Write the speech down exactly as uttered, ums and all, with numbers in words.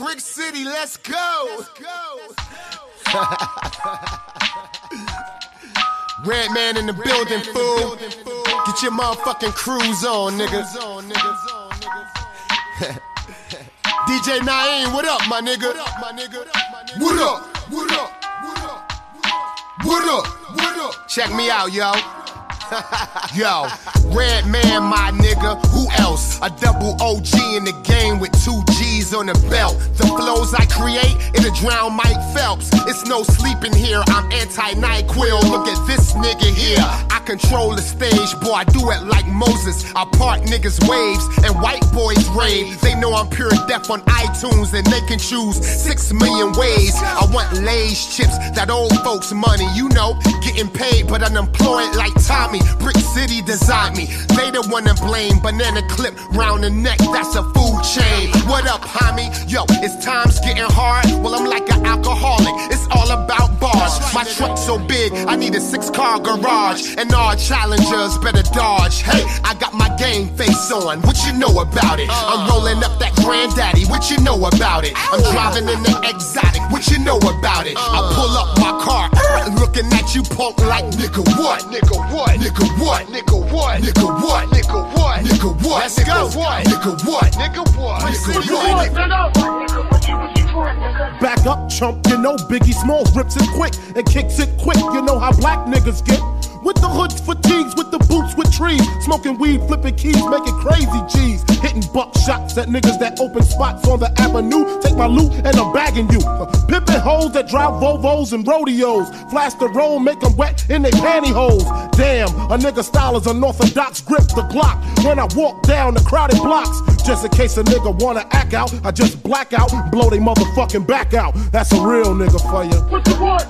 Brick City, let's go. Let's go. Red man in the building, fool. Get your motherfucking cruise on, nigga. D J Naeem, what up, my nigga? What up, my nigga? What up? What up? What up? What up? What up? Check me out, yo. Yo, Red Man, my nigga, who else? A double O G in the game with two G's on the belt. The flows I create, it'll drown Mike Phelps. It's no sleeping here, I'm anti-NyQuil. Look at this nigga here, I control the stage, boy, I do it like Moses. I part niggas' waves and white boys rave. They know I'm pure deaf on iTunes and they can choose six million ways. I want Lay's chips, that old folks money, you know, getting paid but unemployed like Tommy. Brick City designed me, they the one to blame. Banana clip round the neck, that's a food chain. What up, homie? Yo, it's times getting hard. Well, I'm like an alcoholic, it's all about bars. My truck's so big, I need a six-car garage. And all challengers better dodge. Hey, I got my game face on, what you know about it? I'm rolling up that granddaddy, what you know about it? I'm driving in the exotic, what you know about it? I pull up my car, looking at you punk like nigga what? Nigga what? Nigga what? Nigga what? Nigga what? Nigga what? Nigga what? Let's go. Nigga what? Nigga what? Nigga what? Back up, chump, you know Biggie Smalls rips it quick and kicks it quick. You know how black niggas get. With the hoods, fatigues, with the boots, with trees. Smoking weed, flipping keys, making crazy G's. Hitting buck shots at niggas that open spots on the avenue. Take my loot and I'm bagging you. Uh, pimping hoes that drive Volvos and rodeos. Flash the roll, make them wet in their pantyhose. Damn, a nigga style is unorthodox. Grip the Glock when I walk down the crowded blocks. Just in case a nigga wanna act out, I just black out, blow they motherfucking back out. That's a real nigga for you. What you want?